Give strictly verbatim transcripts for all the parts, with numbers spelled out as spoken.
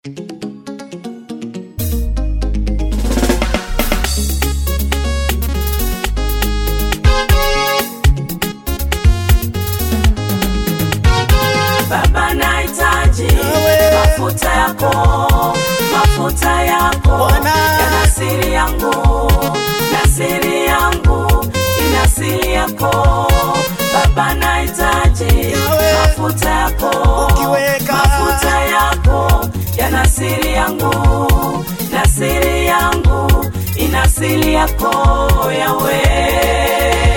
Baba nahitaji mafuta yako, mafuta yako yana siri yangu, na siri yangu ina siri yako. Baba nahitaji mafuta yako, mafuta yako yana siri yangu, na siri yangu ina siri yako Yahweh.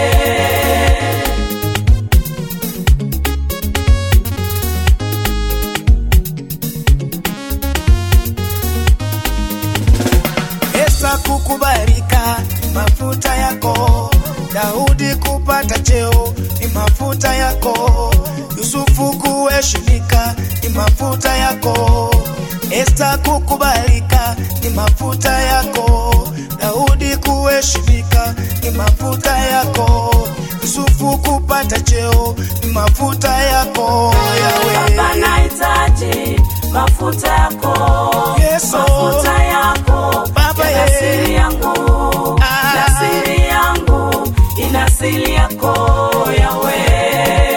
Kukubalika mafuta yako, Daudi kupata cheo ni mafuta yako, Yusufu kuheshimika ni mafuta yako, Esta kukubalika ni mafuta yako, Daudi kuheshimika ni mafuta yako, Yusufu kupata cheo ni mafuta yako Yahweh. Baba nahitaji mafuta yako, Yesu. Mafuta yako Baba yana siri yangu, ah. na siri yangu ina siri yako Yahweh.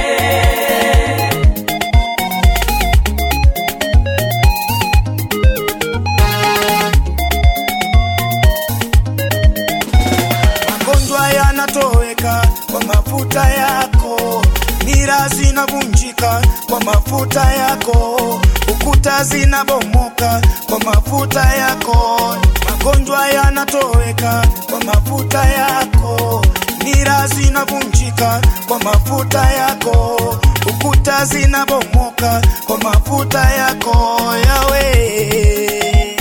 Magonjwa yanatoweka kwa mafuta yako, nira zinavunjika kwa mafuta yako, ukuta zinabomoka kwa mafuta yako. Magonjwa yanatoweka kwa mafuta yako, nira zinavunjika kwa mafuta yako, ukuta zinabomoka kwa mafuta yako Yahweh.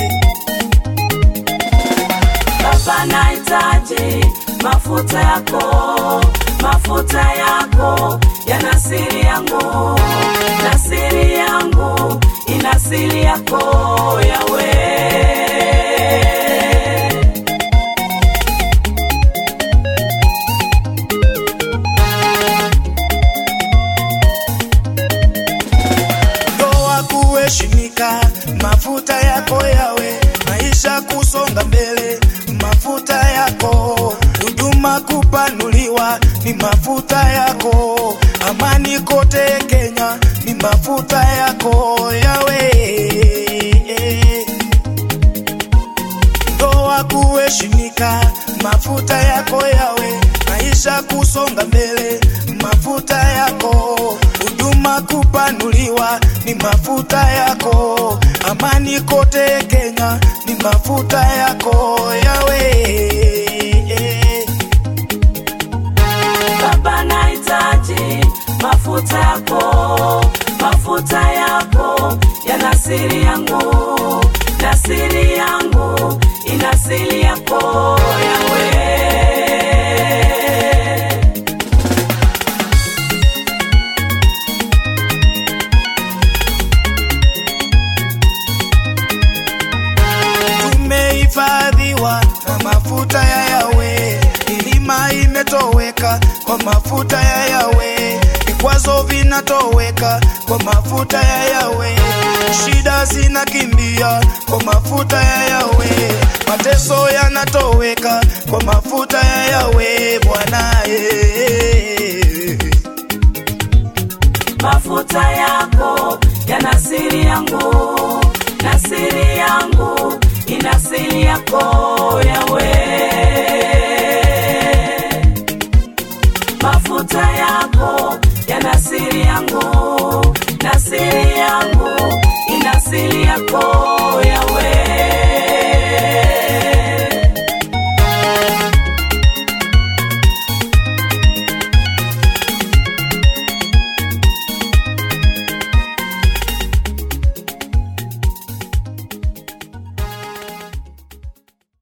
Baba nahitaji mafuta yako, mafuta yako yana siri yangu, na siri yangu ina siri yako Yahweh. Ndoa kuheshimika, mafuta yako Yahweh, maisha kusonga mbele, mafuta yako, huduma kupanuliwa ni mafuta yako, amani kote Kenya ni mafuta yako Yahweh. Ndoa kuheshimika, mafuta yako Yahweh, maisha kusonga mbele, mafuta yako, huduma kupanuliwa ni mafuta yako, amani kote Kenya ni mafuta yako Yahweh. Baba nahitaji mafuta yako, mafuta yako yana siri yangu, na siri yangu ina siri yako Yahweh. Tumehifadhiwa na mafuta ya Yahweh, milima imetoweka kwa mafuta ya Yahweh, vikwazo vinatoweka kwa mafuta ya Yahweh, shida zinakimbia kwa mafuta ya Yahweh, mateso yanatoweka kwa mafuta ya Yahweh Bwana. Mafuta yako yana siri yangu, na siri yangu ina siri yako Yahweh. Mafuta yako yana siri yangu, na siri yangu ina siri yako Yahweh.